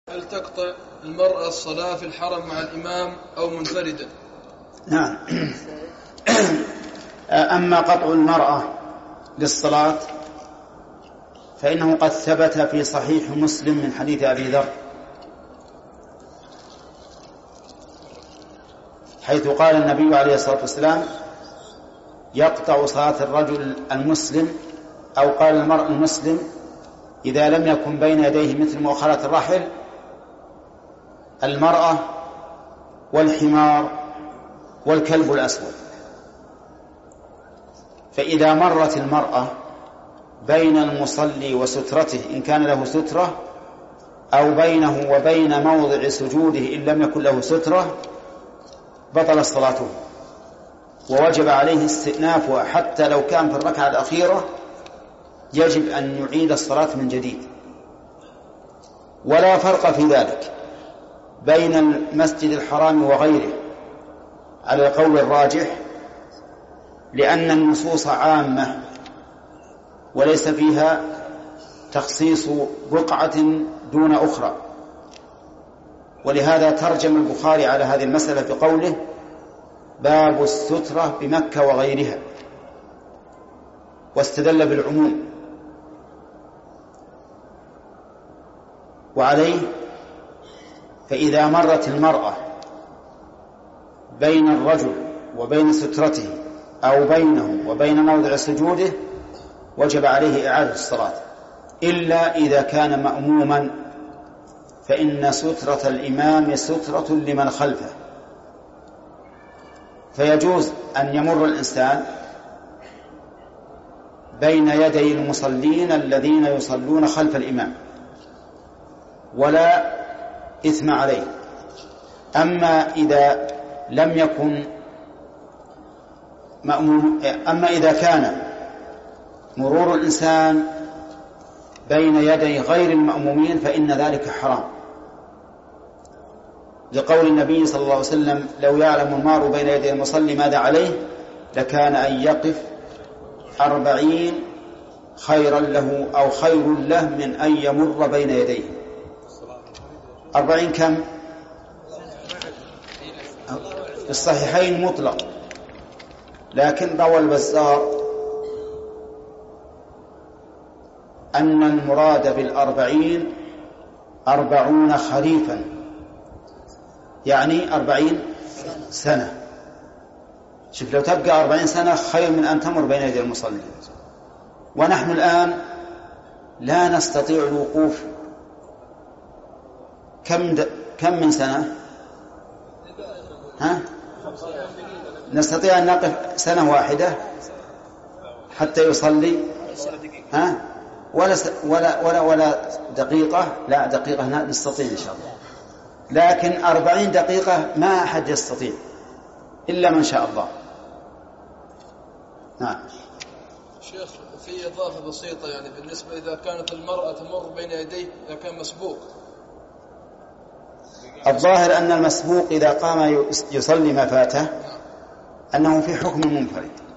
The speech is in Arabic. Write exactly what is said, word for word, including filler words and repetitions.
هل تقطع المرأة الصلاة في الحرم مع الإمام أو منفردة؟ نعم. أما قطع المرأة للصلاة فإنه قد ثبت في صحيح مسلم من حديث أبي ذر حيث قال النبي عليه الصلاة والسلام يقطع صلاة الرجل المسلم أو قال المرء المسلم إذا لم يكن بين يديه مثل مؤخرة الرحل المرأة والحمار والكلب الأسود. فإذا مرت المرأة بين المصلي وسترته إن كان له سترة أو بينه وبين موضع سجوده إن لم يكن له سترة بطل صلاته ووجب عليه استئنافها حتى لو كان في الركعة الأخيرة يجب أن يعيد الصلاة من جديد. ولا فرق في ذلك بين المسجد الحرام وغيره على القول الراجح لأن النصوص عامة وليس فيها تخصيص بقعة دون أخرى. ولهذا ترجم البخاري على هذه المسألة بقوله باب السترة بمكة وغيرها واستدل بالعموم. وعليه فإذا مرت المرأة بين الرجل وبين سترته أو بينه وبين موضع سجوده وجب عليه إعادة الصلاة إلا إذا كان مأموما فإن سترة الإمام سترة لمن خلفه فيجوز أن يمر الإنسان بين يدي المصلين الذين يصلون خلف الإمام ولا إثم عليه. أما إذا لم يكن مأموم أما إذا كان مرور الإنسان بين يدي غير المأمومين فإن ذلك حرام لقول النبي صلى الله عليه وسلم لو يعلم المار بين يدي المصلي ماذا عليه لكان أن يقف أربعين خيرا له أو خير له من أن يمر بين يديه. أربعين كم؟ الصحيحين مطلق لكن روى البزار أن المراد بالأربعين أربعون خريفا يعني أربعين سنة. شوف لو تبقى أربعين سنة خير من أن تمر بين يدي المصلين. ونحن الآن لا نستطيع الوقوف كم, كم من سنة ها؟ نستطيع أن نقف سنة واحدة حتى يصلي ها؟ ولا, ولا, ولا, ولا دقيقة لا دقيقة نستطيع إن شاء الله لكن أربعين دقيقة ما أحد يستطيع إلا من شاء الله. نعم. شيخ في إضافة بسيطة يعني بالنسبة إذا كانت المرأة تمر بين يديه إذا كان مسبوق الظاهر أن المسبوق إذا قام يصلي ما فاته أنه في حكم منفرد